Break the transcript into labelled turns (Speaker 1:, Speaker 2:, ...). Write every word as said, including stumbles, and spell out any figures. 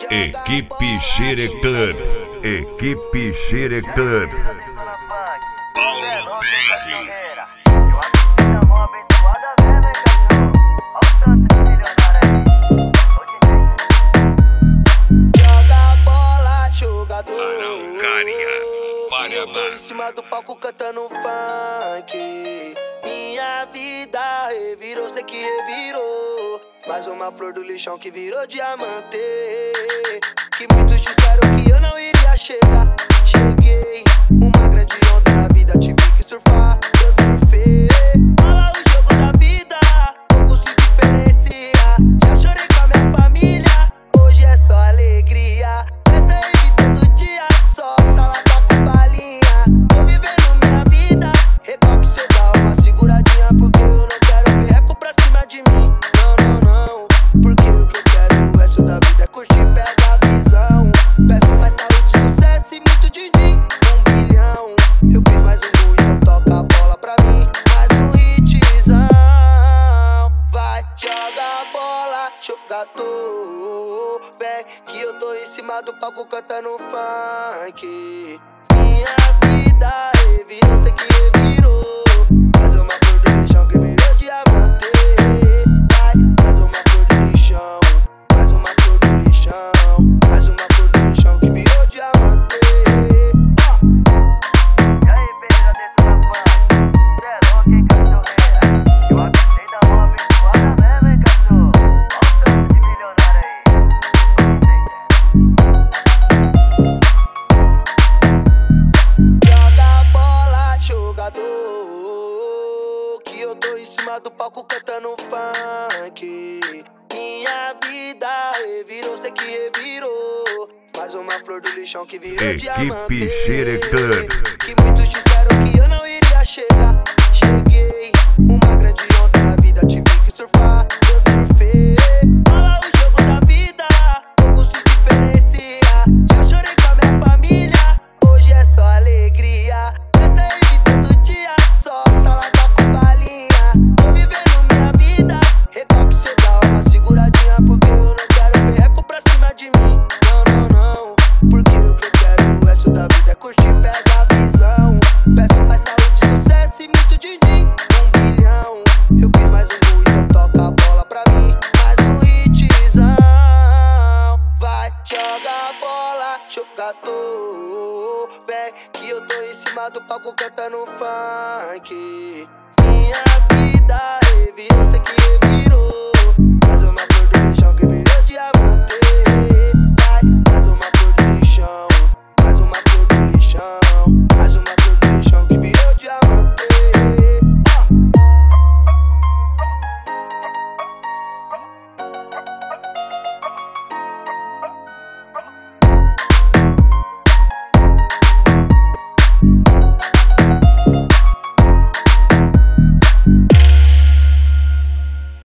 Speaker 1: Equipe Xereclub, Equipe Xereclub. Paulo B R.
Speaker 2: Joga bola, jogador.
Speaker 1: Araucária,
Speaker 2: Eu tô
Speaker 1: Paraná.
Speaker 2: em cima do palco cantando funk. Minha vida revirou, sei que revirou. Mais uma flor do lixão que virou diamante. Que muitos disseram que eu não iria chegar. Cheguei, uma grande onda na vida, tive que surfar. Eu surfei, olha o jogo da vida, pouco se diferencia. Já chorei com a minha família, hoje é só alegria. Festa evita do dia, só salada com balinha. Tô vivendo minha vida, recoque cê dá uma seguradinha. Porque eu não quero perreco pra cima de mim. Não, não, não, porque o que eu quero, o resto da vida é curtir, pega a visão. Peço mais saúde, sucesso e muito din-din. Um bilhão, eu fiz mais um gol, então toca a bola pra mim. Mais um hitzão, vai, joga a bola, jogador. Vem que eu tô em cima do palco cantando funk. Minha vida revirou, sei que revirou. Mais uma flor do lixão que virou diamante. Vai, mais uma flor do lixão, mais uma flor do lixão, mais uma flor do lixão que virou diamante.
Speaker 3: E aí, beleza dentro da funk? Cê é louco, hein, cachorreira? Eu avistei da mão abençoada mesmo, hein, cachorro? Olha o tanto de milionário aí.
Speaker 2: Joga a bola, jogador. Que eu tô em cima do palco cantando funk. Minha vida revirou, sei que revirou. Mais uma flor do lixão que virou
Speaker 1: Equipe
Speaker 2: diamante.
Speaker 1: Xereclub.
Speaker 2: Que muitos disseram que eu não iria chegar. Cheguei, uma grande onda na vida, tive que surfar. Eu surfei, olha o jogo da vida, pouco se diferencia. Já chorei com a minha família, hoje é só alegria. Festa evita do dia, só salada com balinha. Tô vivendo minha vida, recoque cê dá uma seguradinha. Porque eu não quero perreco pra cima de mim. Não, não, não, porque o que eu quero, o resto da vida é curtir, pega a visão. Peço mais saúde, sucesso e muito din-din. Um bilhão, eu fiz mais um gol, então toca a bola pra mim. Mais um hitzão, vai, joga a bola, jogador. Vem que eu tô em cima do palco cantando funk. Minha vida revirou, sei que revirou.